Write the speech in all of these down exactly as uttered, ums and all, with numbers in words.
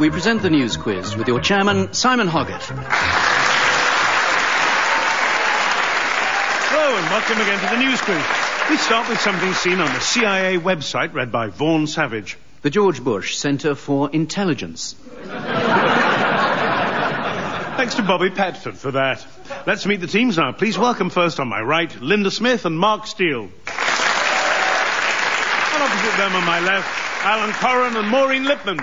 we present the news quiz with your chairman, Simon Hoggett. Hello and welcome again to the news quiz. We start with something seen on the C I A website read by Vaughan Savage. The George Bush Centre for Intelligence. Thanks to Bobby Petford for that. Let's meet the teams now. Please welcome first on my right, Linda Smith and Mark Steele. And opposite them on my left, Alan Corran and Maureen Lipman.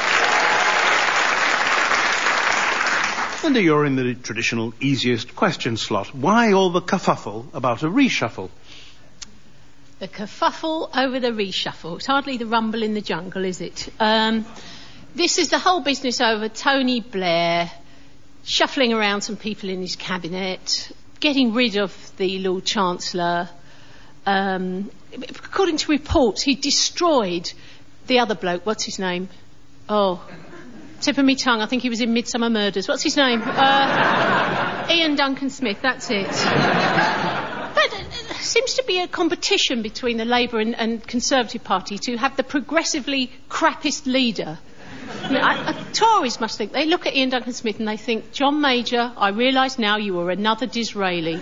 Linda, you're in the traditional easiest question slot. Why all the kerfuffle about a reshuffle? The kerfuffle over the reshuffle. It's hardly the rumble in the jungle, is it? Um, this is the whole business over Tony Blair shuffling around some people in his cabinet, getting rid of the Lord Chancellor. Um, according to reports, he destroyed the other bloke. What's his name? Oh, tip of me tongue. I think he was in Midsummer Murders. What's his name? Uh, Ian Duncan Smith. That's it. But there seems to be a competition between the Labour and, and Conservative Party to have the progressively crappiest leader. You know, I, I, Tories must think. They look at Ian Duncan Smith and they think, John Major, I realise now you are another Disraeli.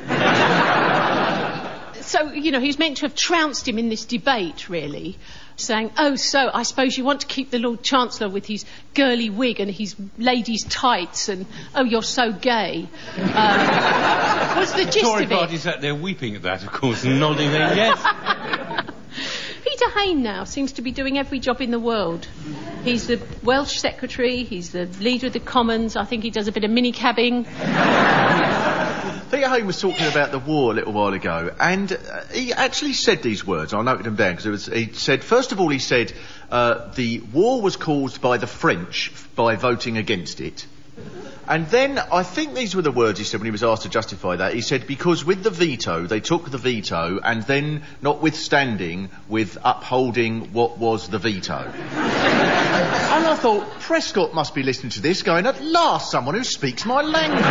So, you know, he's meant to have trounced him in this debate, really, saying, oh, so I suppose you want to keep the Lord Chancellor with his girly wig and his ladies' tights and, oh, you're so gay. Um, was the gist the Tory of it. party sat there weeping at that, of course, and nodding their yes. Peter Hain now seems to be doing every job in the world. He's the Welsh secretary, he's the leader of the Commons, I think he does a bit of mini-cabbing. Peter Hain was talking about the war a little while ago, and uh, he actually said these words. I noted them down because he said, first of all, he said uh, the war was caused by the French by voting against it. And then, I think these were the words he said when he was asked to justify that. He said, because with the veto, they took the veto, and then, notwithstanding, with upholding what was the veto. And I thought, Prescott must be listening to this, going, at last, someone who speaks my language.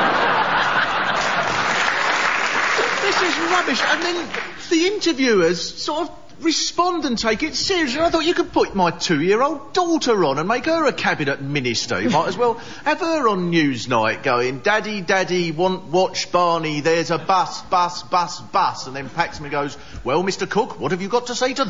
This is rubbish. And then the interviewers sort of respond and take it seriously. I thought you could put my two-year-old daughter on and make her a cabinet minister. You might as well have her on Newsnight going, Daddy, Daddy, want watch Barney, there's a bus, bus, bus, bus. And then Paxman goes, well, Mister Cook, what have you got to say to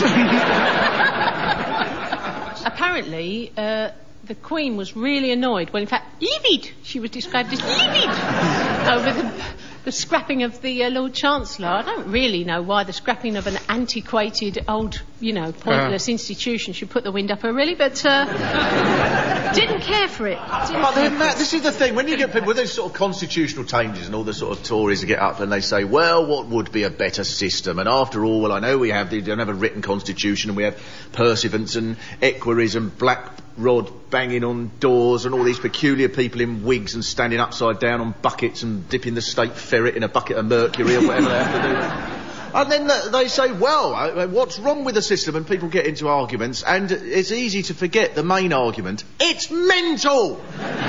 that? Apparently, uh, the Queen was really annoyed when, in fact, livid, she was described as livid over the... the scrapping of the uh, Lord Chancellor. I don't really know why the scrapping of an antiquated, old, you know, pointless uh. institution should put the wind up her, really, but uh, didn't care for it. But then, Matt, this is the thing. When you get people with those sort of constitutional changes and all the sort of Tories get up and they say, well, what would be a better system? And after all, well, I know we have, they don't have a written constitution and we have pursuivants and equerries and black rod banging on doors and all these peculiar people in wigs and standing upside down on buckets and dipping the state ferret in a bucket of mercury or whatever they have to do. And then the, they say, well, uh, what's wrong with the system? And people get into arguments, and it's easy to forget the main argument. It's mental!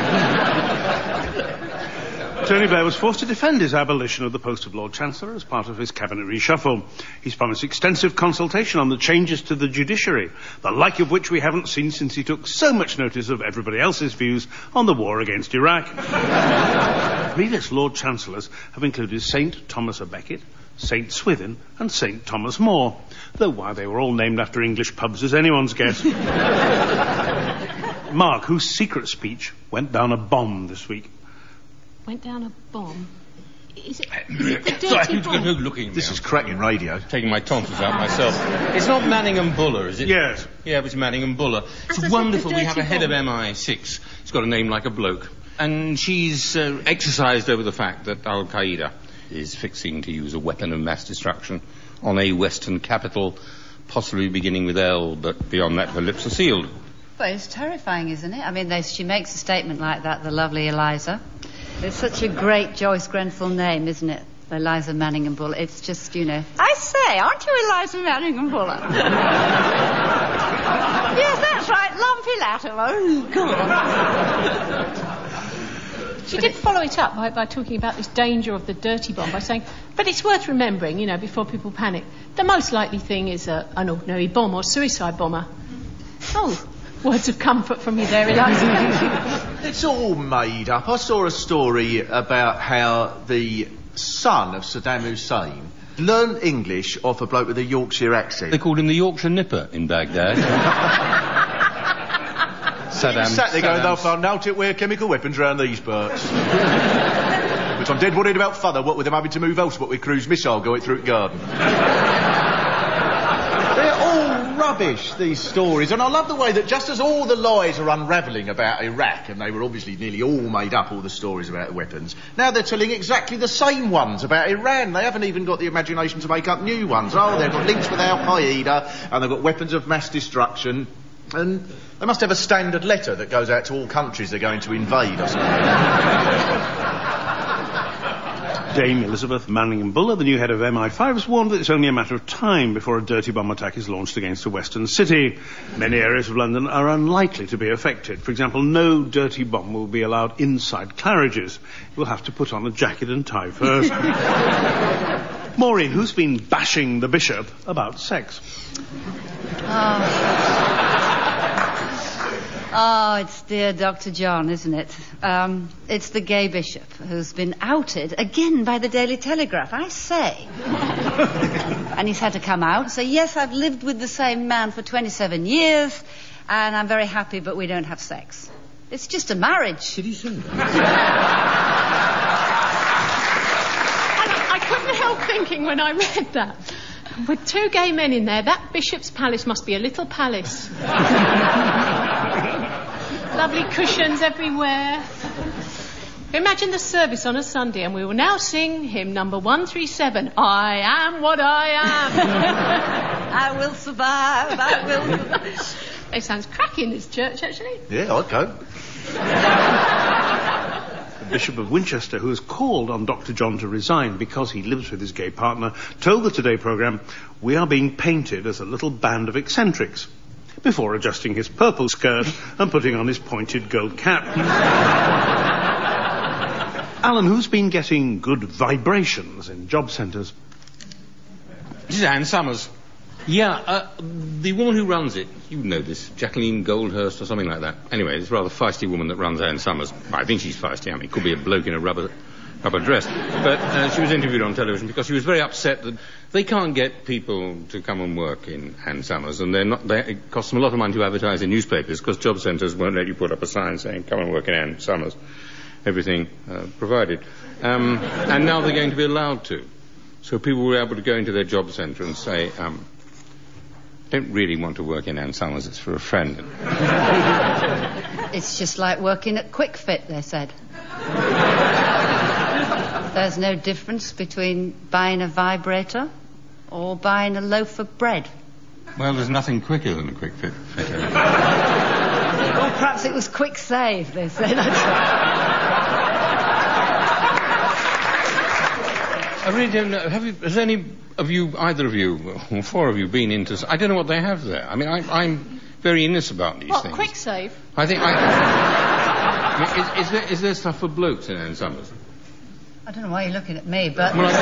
Tony Blair was forced to defend his abolition of the post of Lord Chancellor as part of his cabinet reshuffle. He's promised extensive consultation on the changes to the judiciary, the like of which we haven't seen since he took so much notice of everybody else's views on the war against Iraq. Previous Lord Chancellors have included Saint Thomas à Becket, Saint Swithin and Saint Thomas More, though why they were all named after English pubs is anyone's guess. Mark, whose secret speech went down a bomb this week. Went down a bomb? Is it, is it the dirty Sorry, bomb? looking This now. is cracking radio. Taking my tonsils out myself. It's not Manning and Buller, is it? Yes. Yeah, it's Manning and Buller. It's As I said, wonderful. the We have a dirty head of bomb. M I six. It's got a name like a bloke. And she's uh, exercised over the fact that Al-Qaeda is fixing to use a weapon of mass destruction on a Western capital, possibly beginning with L, but beyond that her lips are sealed. Well, it's terrifying, isn't it? I mean, they, she makes a statement like that, the lovely Eliza. It's such a great Joyce Grenfell name, isn't it? Eliza Manning and Buller. It's just, you know... I say, aren't you Eliza Manning and Buller? Yes, that's right, lumpy latter. Oh, God. She did follow it up by, by talking about this danger of the dirty bomb by saying, but it's worth remembering, you know, before people panic, the most likely thing is a, an ordinary bomb or suicide bomber. Oh, words of comfort from you there, Eliza. It's all made up. I saw a story about how the son of Saddam Hussein learned English off a bloke with a Yorkshire accent. They called him the Yorkshire Nipper in Baghdad. Saddam. He sat there going, they'll Saddam's- find out it wear chemical weapons around these parts. Which I'm dead worried about further, what with them having to move else, what with cruise missile going through the garden. They're all rubbish, these stories, and I love the way that just as all the lies are unravelling about Iraq, and they were obviously nearly all made up, all the stories about the weapons, now they're telling exactly the same ones about Iran. They haven't even got the imagination to make up new ones. Oh, they've got links with Al-Qaeda, and they've got weapons of mass destruction, and they must have a standard letter that goes out to all countries they're going to invade or something. Dame Elizabeth Manningham Buller, the new head of M I five, has warned that it's only a matter of time before a dirty bomb attack is launched against a western city. Many areas of London are unlikely to be affected. For example, no dirty bomb will be allowed inside Claridge's. You'll have to put on a jacket and tie first. Maureen, who's been bashing the bishop about sex? Oh. Oh, it's dear Doctor John, isn't it? Um, it's the gay bishop who's been outed again by the Daily Telegraph, I say. And he's had to come out and say, yes, I've lived with the same man for twenty-seven years, and I'm very happy, but we don't have sex. It's just a marriage. Did he say that? I, I couldn't help thinking when I read that. With two gay men in there, that bishop's palace must be a little palace. Lovely cushions everywhere. Imagine the service on a Sunday, and we will now sing hymn number one three seven. I am what I am. I will survive, I will survive. It sounds cracking, this church, actually. Yeah, I'd go. The Bishop of Winchester, who has called on Doctor John to resign because he lives with his gay partner, told the Today programme, "We are being painted as a little band of eccentrics," before adjusting his purple skirt and putting on his pointed gold cap. Alan, who's been getting good vibrations in job centres? This is Anne Summers. Yeah, uh, the woman who runs it, you know this, Jacqueline Goldhurst or something like that. Anyway, it's a rather feisty woman that runs Anne Summers. I think she's feisty. I mean, it could be a bloke in a rubber rubber dress. But uh, she was interviewed on television because she was very upset that they can't get people to come and work in Anne Summers, and they're not. They, it costs them a lot of money to advertise in newspapers because job centres won't let you put up a sign saying "Come and work in Anne Summers." Everything uh, provided, um, and now they're going to be allowed to. So people will be able to go into their job centre and say, um, "Don't really want to work in Anne Summers. It's for a friend." It's just like working at Quick Fit, they said. There's no difference between buying a vibrator or buying a loaf of bread. Well, there's nothing quicker than a quick fit. fit Or perhaps it was quick save, they said. I really don't know. Have you, has any of you, either of you, or four of you, been into... I don't know what they have there. I mean, I, I'm very innocent about these What, things. quick save? I think I... I mean, is, is, there, is there stuff for blokes in Anne Summers? I don't know why you're looking at me, but... Well, I,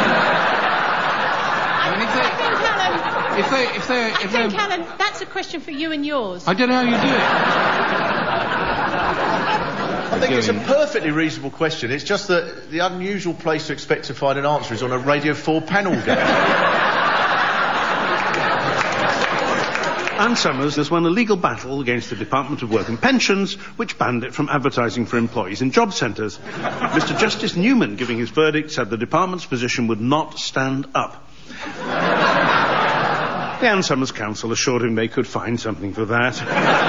I mean, if they... Alan, If they... If they... I If think, they Alan, that's a question for you and yours. I don't know how you do it. I think it's a perfectly reasonable question. It's just that the unusual place to expect to find an answer is on a Radio four panel game. Anne Summers has won a legal battle against the Department of Work and Pensions, which banned it from advertising for employees in job centres. Mister Justice Newman, giving his verdict, said the department's position would not stand up. The Anne Summers Council assured him they could find something for that.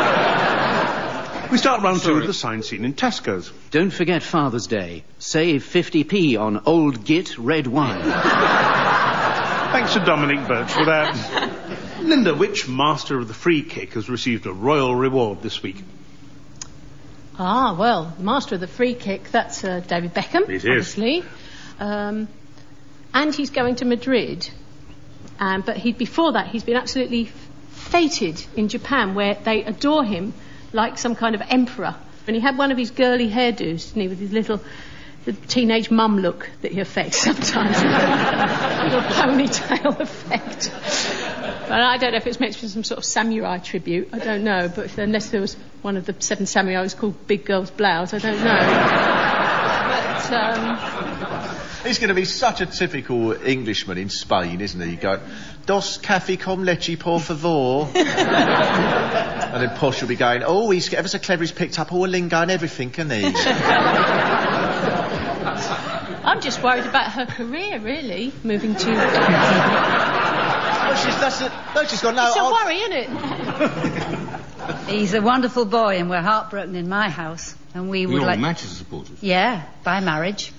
We start round two with the sign scene in Tesco's. Don't forget Father's Day. Save fifty p on Old Git red wine. Thanks to Dominic Birch for that. Linda, which master of the free kick has received a royal reward this week? Ah, well, master of the free kick, that's uh, David Beckham, It is. obviously. Um, and he's going to Madrid. Um, but he, before that, he's been absolutely feted in Japan, where they adore him like some kind of emperor. And he had one of his girly hairdos, didn't he, with his little the teenage mum look that he affects sometimes. Little ponytail effect. Well, I don't know if it's meant to be some sort of samurai tribute. I don't know, but if, unless there was one of the seven samurai was called Big Girl's Blouse, I don't know. But, um... He's going to be such a typical Englishman in Spain, isn't he? Go, dos café con leche, por favor. And then Posh will be going, oh, he's ever so clever, he's picked up all the lingo and everything, hasn't he? I'm just worried about her career, really, moving to... Well, she's, that's a, no, she's got no... It's a I'll... worry, isn't it? He's a wonderful boy, and we're heartbroken in my house. And we would You're like... Manchester supporters? Yeah, by marriage.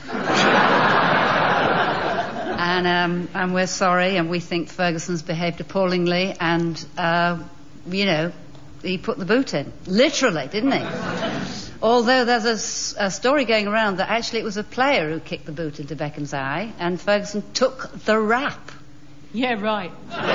and um, and we're sorry, and we think Ferguson's behaved appallingly, and, uh, you know, he put the boot in. Literally, didn't he? Although there's a, s- a story going around that actually it was a player who kicked the boot into Beckham's eye, and Ferguson took the rap. Yeah, right.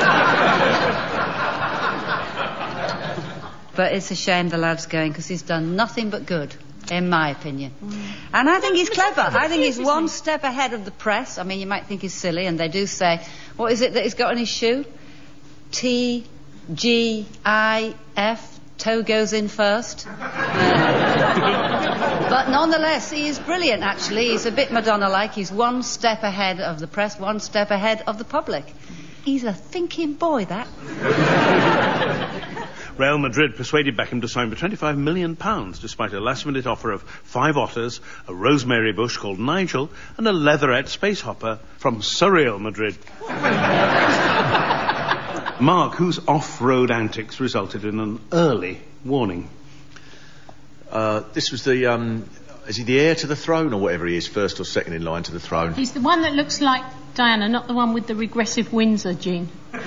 But it's a shame the lad's going, because he's done nothing but good, in my opinion. Mm. And I think he's clever. I think he's one step ahead of the press. I mean, you might think he's silly, and they do say, what is it that he's got on his shoe? T G I F, toe goes in first. Uh, but nonetheless, he is brilliant, actually. He's a bit Madonna-like. He's one step ahead of the press, one step ahead of the public. He's a thinking boy, that. Real Madrid persuaded Beckham to sign for twenty-five million pounds despite a last-minute offer of five otters, a rosemary bush called Nigel, and a leatherette space hopper from Surreal Madrid. Mark, whose off-road antics resulted in an early warning? Uh, this was the... Um, is he the heir to the throne or whatever he is, first or second in line to the throne? He's the one that looks like Diana, not the one with the regressive Windsor gene.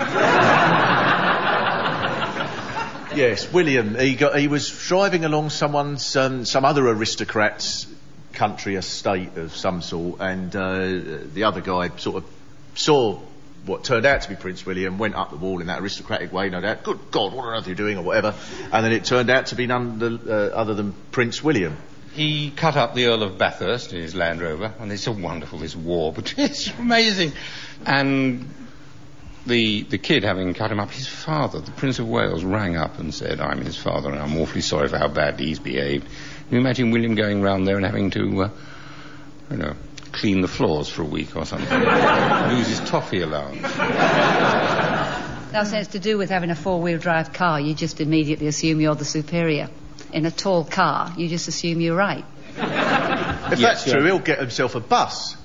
Yes, William. He got. He was driving along someone's, um, some other aristocrat's country estate of some sort, and uh, the other guy sort of saw what turned out to be Prince William, went up the wall in that aristocratic way, no doubt. Good God, what on earth are you doing, or whatever? And then it turned out to be none uh, other than Prince William. He cut up the Earl of Bathurst in his Land Rover, and it's so wonderful, this war, but it's amazing. And the the kid, having cut him up, his father, the Prince of Wales, rang up and said, I'm his father, and I'm awfully sorry for how badly he's behaved. Can you imagine William going round there and having to, uh, you know, clean the floors for a week or something? Lose his toffee allowance. That's it's to do with having a four-wheel drive car. You just immediately assume you're the superior. In a tall car, you just assume you're right. If Yes, that's yeah. true, he'll get himself a bus.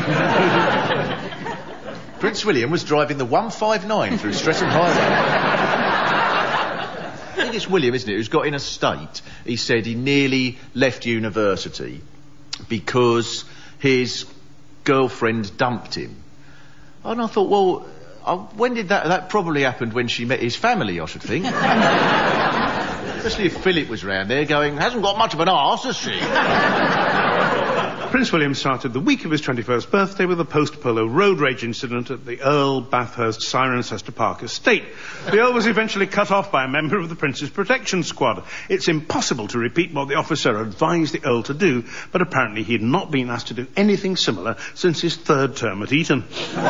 Prince William was driving the one five nine through Streatham Highway. I think it's William, isn't it, who's got in a state. He said he nearly left university because his girlfriend dumped him. And I thought, well, uh, when did that... That probably happened when she met his family, I should think. Especially if Philip was round there going, hasn't got much of an arse, has she? Prince William started the week of his twenty-first birthday with a post-polo road rage incident at the Earl Bathurst Cirencester Park estate. The Earl was eventually cut off by a member of the Prince's protection squad. It's impossible to repeat what the officer advised the Earl to do, but apparently he had not been asked to do anything similar since his third term at Eton.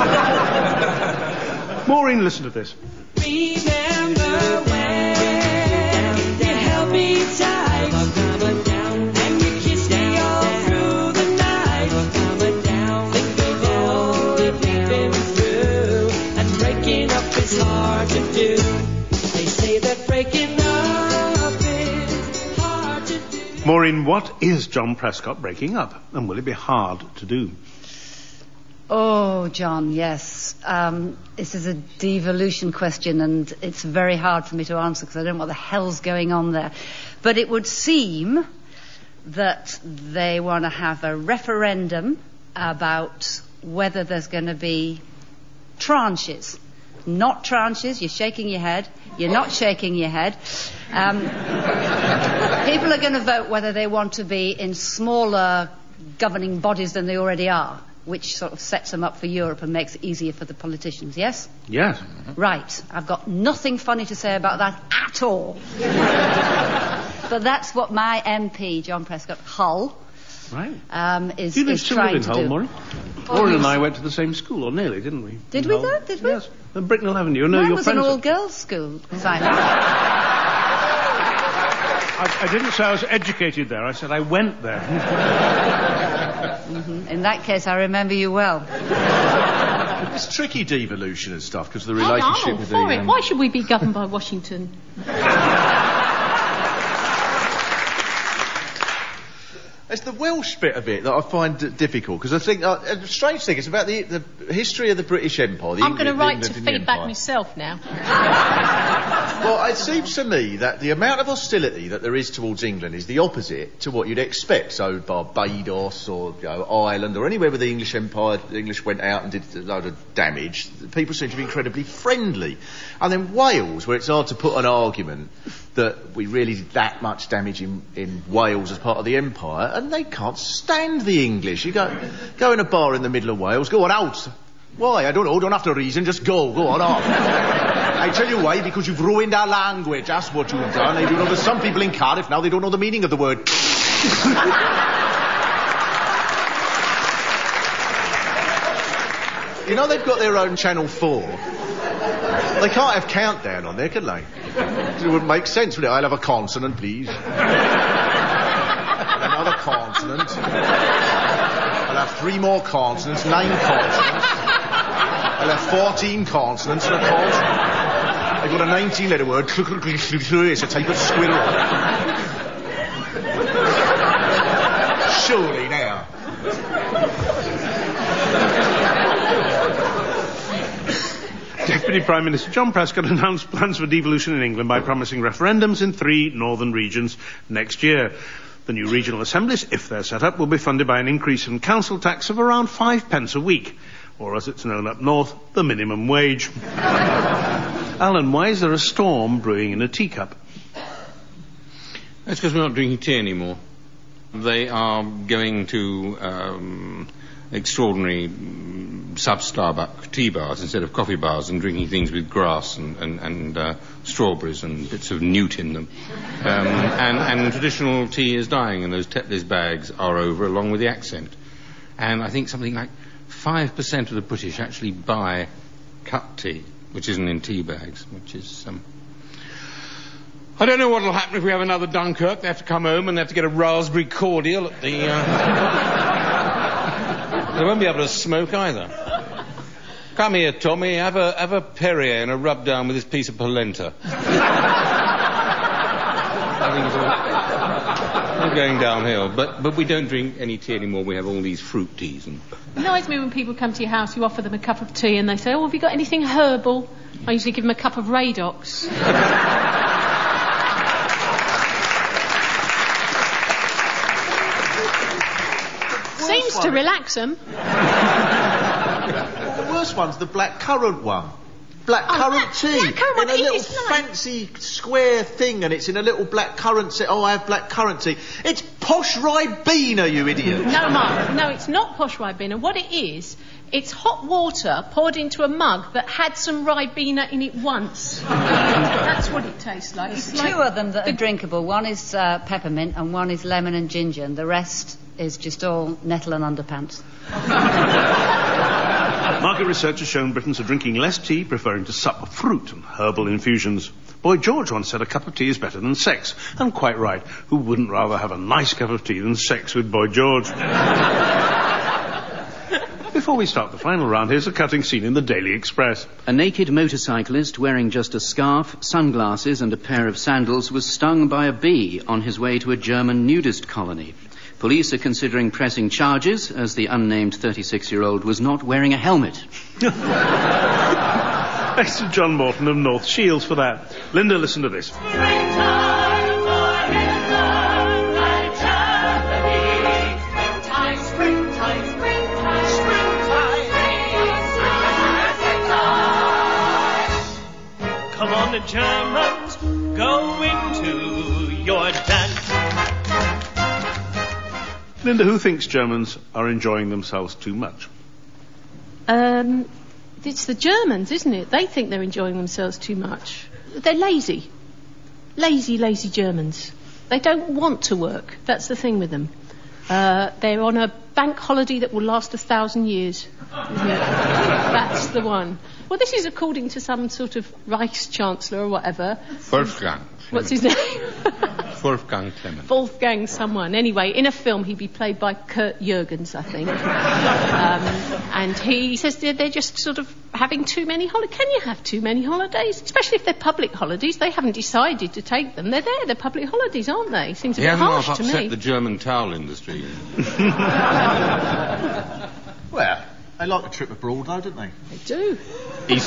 Maureen, listen to this. Remember when you held me tight, and you kissed me all through the night. Think of all that we've been through, and breaking up is hard to do. They say that breaking up is hard to do. Maureen, what is John Prescott breaking up, and will it be hard to do? Oh, John, yes. Um, this is a devolution question, and it's very hard for me to answer because I don't know what the hell's going on there. But it would seem that they want to have a referendum about whether there's going to be tranches. Not tranches, you're shaking your head. You're not shaking your head. Um, people are going to vote whether they want to be in smaller governing bodies than they already are, which sort of sets them up for Europe and makes it easier for the politicians, yes? Yes. Right. I've got nothing funny to say about that at all. But that's what my M P, John Prescott, Hull, Right. um, is, Do you is still live trying in to Hull, do. Maureen? Maureen and I went to the same school, or nearly, didn't we? Did In we Hull. though? Did we? Yes. And Bricknell Avenue. No, Mine your was an friends. all-girls school, Simon. I, I didn't say I was educated there. I said I went there. Mm-hmm. In that case, I remember you well. It's tricky, devolution and stuff, because of the Oh, I'm relationship all with for the... it. um, Why should we be governed by Washington? It's the Welsh bit of it that I find d- difficult, because I think, uh, a strange thing, it's about the, the history of the British Empire. The I'm going to Engli- write England to in the feedback Empire. myself now. Well, it seems to me that the amount of hostility that there is towards England is the opposite to what you'd expect. So Barbados or you know, Ireland or anywhere where the English Empire, the English went out and did a load of damage, people seem to be incredibly friendly. And then Wales, where it's hard to put an argument that we really did that much damage in, in Wales as part of the empire, and they can't stand the English. You go, go in a bar in the middle of Wales, go on out. Why? I don't know, don't have to reason, just go, go on off. I tell you why, because you've ruined our language, that's what you've done. You know, there's some people in Cardiff now, they don't know the meaning of the word. You know they've got their own Channel four. They can't have Countdown on there, can they? It wouldn't make sense, would it? I'll have a consonant, please. Another consonant. I'll have three more consonants, nine consonants. I'll have fourteen consonants and a consonant. I've got a nineteen letter word. It's a type of squirrel. Surely now. Deputy Prime Minister John Prescott announced plans for devolution in England by promising referendums in three northern regions next year. The new regional assemblies, if they're set up, will be funded by an increase in council tax of around five pence a week, or as it's known up north, the minimum wage. Alan, why is there a storm brewing in a teacup? That's because we're not drinking tea anymore. They are going to um, extraordinary mm, sub-Starbucks tea bars instead of coffee bars, and drinking things with grass and, and, and uh, strawberries and bits of newt in them. Um, and, and traditional tea is dying, and those Tetley's bags are over along with the accent. And I think something like five percent of the British actually buy cut tea, which isn't in tea bags, which is... Um, I don't know what will happen if we have another Dunkirk. They have to come home and they have to get a raspberry cordial at the... Uh... they won't be able to smoke either. Come here, Tommy. Have a, have a Perrier and a rub down with this piece of polenta. I think it's all, all going downhill. But, but we don't drink any tea anymore. We have all these fruit teas. And... It annoys me when people come to your house, you offer them a cup of tea and they say, oh, have you got anything herbal? I usually give them a cup of Radox. Seems to relax them. The worst one's the black currant one. Black Oh, currant black- tea. black currant in a one, little it's nice. fancy square thing, and it's in a little black currant tea. Oh, I have black currant tea. It's posh Ribena, you idiot. No, Mark, no, it's not posh Ribena. What it is, it's hot water poured into a mug that had some Ribena in it once. That's what it tastes like. It's Two like of them that are drinkable. One is uh, peppermint and one is lemon and ginger, and the rest is just all nettle and underpants. Market research has shown Britons are drinking less tea, preferring to sup fruit and herbal infusions. Boy George once said a cup of tea is better than sex. And quite right. Who wouldn't rather have a nice cup of tea than sex with Boy George? Before we start the final round, here's a cutting scene in the Daily Express. A naked motorcyclist wearing just a scarf, sunglasses and a pair of sandals was stung by a bee on his way to a German nudist colony. Police are considering pressing charges as the unnamed thirty-six-year-old was not wearing a helmet. Thanks to John Morton of North Shields for that. Linda, listen to this. Come on, the Germans, go into your dance. Linda, who thinks Germans are enjoying themselves too much? Um, it's the Germans, isn't it? They think they're enjoying themselves too much. They're lazy. Lazy, lazy Germans. They don't want to work. That's the thing with them. Uh, they're on a bank holiday that will last a thousand years. Isn't it? That's the one. Well, this is according to some sort of Reichschancellor or whatever. Wolfgang. What's his name? Wolfgang Clement. Wolfgang someone. Anyway, in a film he'd be played by Kurt Jürgens, I think. um, and he says they're, they're just sort of having too many holidays. Can you have too many holidays? Especially if they're public holidays. They haven't decided to take them. They're there. They're public holidays, aren't they? Seems a He bit hasn't harsh half to upset me. the German towel industry. Well, they like a trip abroad, though, don't they? They do. East.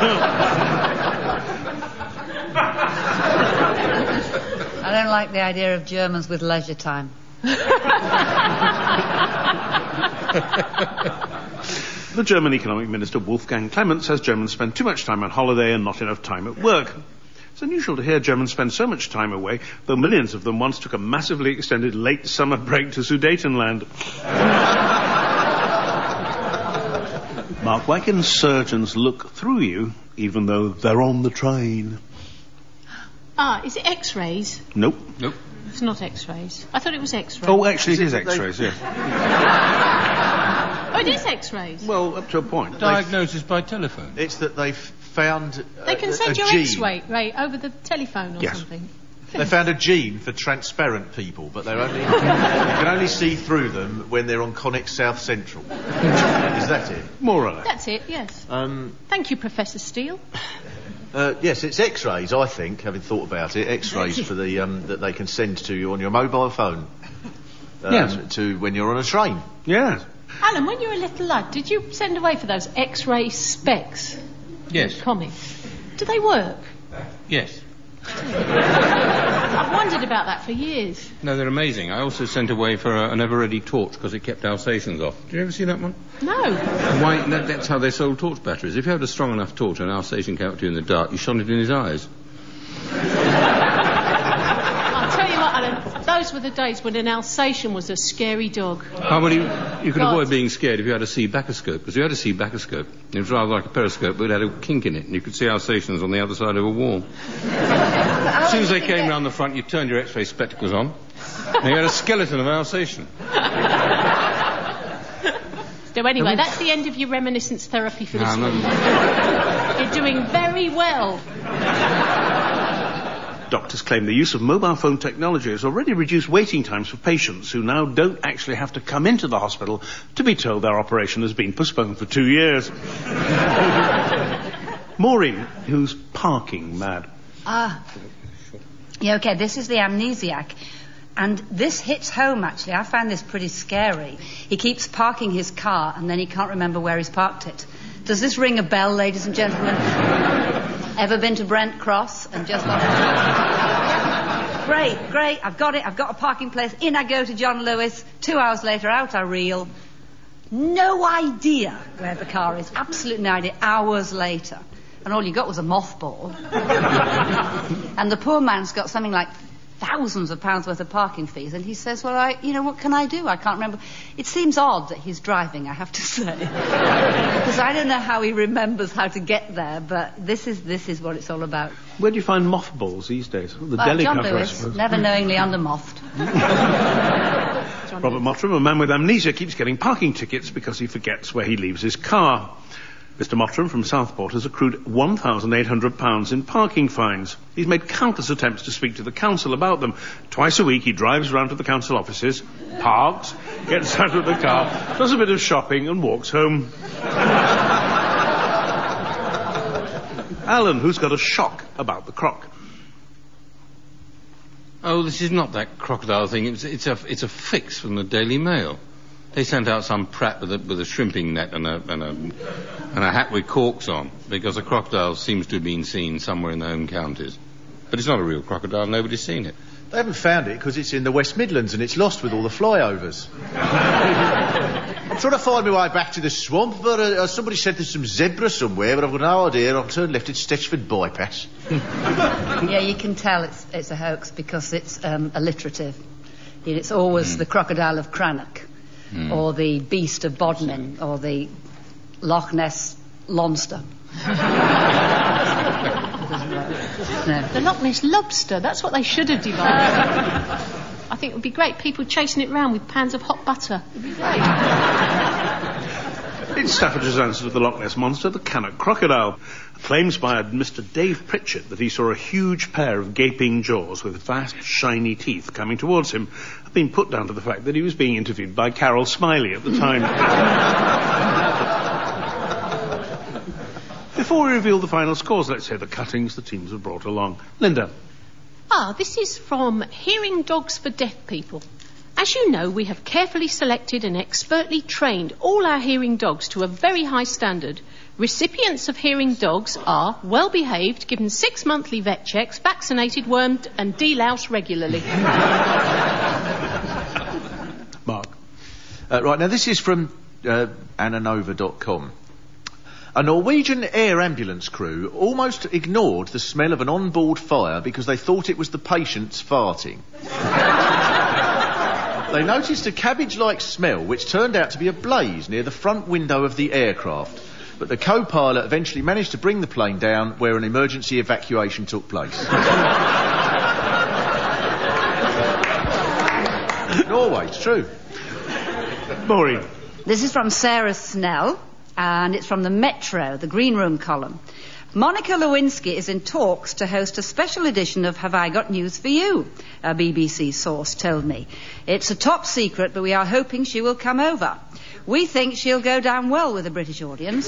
I don't like the idea of Germans with leisure time. The German economic minister Wolfgang Clement says Germans spend too much time on holiday and not enough time at work. It's unusual to hear Germans spend so much time away, though millions of them once took a massively extended late summer break to Sudetenland. Mark, why can surgeons look through you even though they're on the train? Ah, is it X-rays? Nope. Nope. It's not X-rays. I thought it was X-rays. Oh, actually, it is X-rays, yes. Oh, it is X-rays. Well, up to a point. Diagnosis by telephone. It's that they've found uh, They can a, send a your gene. X-ray right, over the telephone or Yes. something. They found a gene for transparent people, but they're only you can only see through them when they're on Connex South Central. Is that it? More or less. That's it, yes. Um, Thank you, Professor Steele. uh, yes, it's X-rays. I think, having thought about it, X-rays for the um, that they can send to you on your mobile phone. Um, Yes. To when you're on a train. Yes. Alan, when you were a little lad, did you send away for those X-ray specs? Yes. Comics. Do they work? Yes. I've wondered about that for years. No, they're amazing. I also sent away for a, an ever-ready torch because it kept Alsatians off. Did you ever see that one? No. Why? That, that's how they sold torch batteries. If you had a strong enough torch and an Alsatian came up to you in the dark, you shone it in his eyes. I'll tell you what, Alan, those were the days when an Alsatian was a scary dog. How would you, you could God. avoid being scared if you had a C bacoscope, because you had a C bacoscope. It was rather like a periscope, but it had a kink in it, and you could see Alsatians on the other side of a wall. As soon as they came round the front, you turned your X-ray spectacles on, and you had a skeleton of Alsatian. So anyway, that's the end of your reminiscence therapy for this No, week. no. You're doing very well. Doctors claim the use of mobile phone technology has already reduced waiting times for patients who now don't actually have to come into the hospital to be told their operation has been postponed for two years. Maureen, who's parking mad. Ah. Yeah, okay, this is the amnesiac. And this hits home, actually. I find this pretty scary. He keeps parking his car and then he can't remember where he's parked it. Does this ring a bell, ladies and gentlemen? Ever been to Brent Cross and just lost Great, great, I've got it, I've got a parking place. In I go to John Lewis. Two hours later, out I reel. No idea where the car is. Absolutely no idea. Hours later. And all you got was a mothball. And the poor man's got something like thousands of pounds worth of parking fees, and he says, well, I, you know, what can I do? I can't remember. It seems odd that he's driving, I have to say. Because I don't know how he remembers how to get there, but this is this is what it's all about. Where do you find mothballs these days? The Well, deli John cover, I Lewis, suppose. never knowingly undermothed. Robert Mottram, a man with amnesia, keeps getting parking tickets because he forgets where he leaves his car. Mister Mottram from Southport has accrued one thousand eight hundred pounds in parking fines. He's made countless attempts to speak to the council about them. Twice a week he drives round to the council offices, parks, gets out of the car, does a bit of shopping and walks home. Alan, who's got a shock about the croc. Oh, this is not that crocodile thing. It's, it's a it's a fix from the Daily Mail. They sent out some prat with a, with a shrimping net and a, and a and a hat with corks on because a crocodile seems to have been seen somewhere in the home counties. But it's not a real crocodile. Nobody's seen it. They haven't found it because it's in the West Midlands and it's lost with all the flyovers. I'm trying to find my way back to the swamp, but uh, somebody said there's some zebra somewhere, but I've got no idea. I've turned left at Stetchford bypass. Yeah, you can tell it's it's a hoax because it's um, alliterative. It's always mm. the crocodile of Crannock. Mm. Or the beast of Bodmin, or the Loch Ness Lonster. No. The Loch Ness Lobster, that's what they should have divided. I think it would be great. People chasing it around with pans of hot butter. It would be great. It's Staffordshire's answer to the Loch Ness Monster, the Cannock Crocodile. Claims by Mister Dave Pritchett that he saw a huge pair of gaping jaws with vast, shiny teeth coming towards him have been put down to the fact that he was being interviewed by Carol Smiley at the time. Before we reveal the final scores, let's hear the cuttings the teams have brought along. Linda. Ah, this is from Hearing Dogs for Deaf People. As you know, we have carefully selected and expertly trained all our hearing dogs to a very high standard. Recipients of hearing dogs are well behaved, given six monthly vet checks, vaccinated, wormed and deloused regularly. Mark. Uh, right, now this is from uh, ananova dot com. A Norwegian air ambulance crew almost ignored the smell of an onboard fire because they thought it was the patients farting. They noticed a cabbage-like smell which turned out to be a blaze near the front window of the aircraft. But the co-pilot eventually managed to bring the plane down where an emergency evacuation took place. Norway, it's true. Maureen. This is from Sarah Snell, and it's from the Metro, the Green Room column. Monica Lewinsky is in talks to host a special edition of Have I Got News for You? A B B C source told me. It's a top secret, but we are hoping she will come over. We think she'll go down well with the British audience.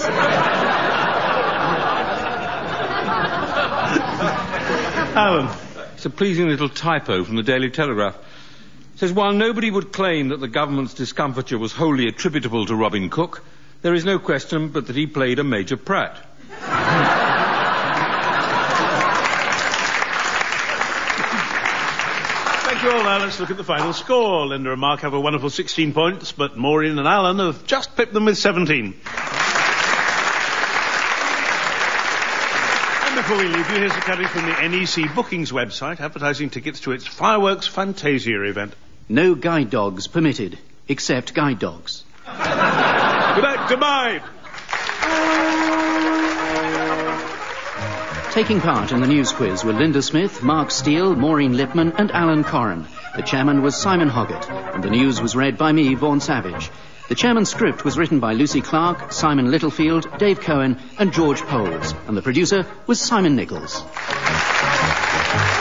Alan. It's a pleasing little typo from the Daily Telegraph. It says, while nobody would claim that the government's discomfiture was wholly attributable to Robin Cook, there is no question but that he played a Major Pratt. Thank you all. Now let's look at the final score. Linda and Mark have a wonderful sixteen points, but Maureen and Alan have just pipped them with seventeen. And before we leave you, here's a cutting from the N E C Bookings website advertising tickets to its Fireworks Fantasia event. No guide dogs permitted, except guide dogs. Good night, goodbye. Taking part in the news quiz were Linda Smith, Mark Steele, Maureen Lipman and Alan Corrin. The chairman was Simon Hoggett, and the news was read by me, Vaughan Savage. The chairman's script was written by Lucy Clark, Simon Littlefield, Dave Cohen and George Poles, and the producer was Simon Nichols.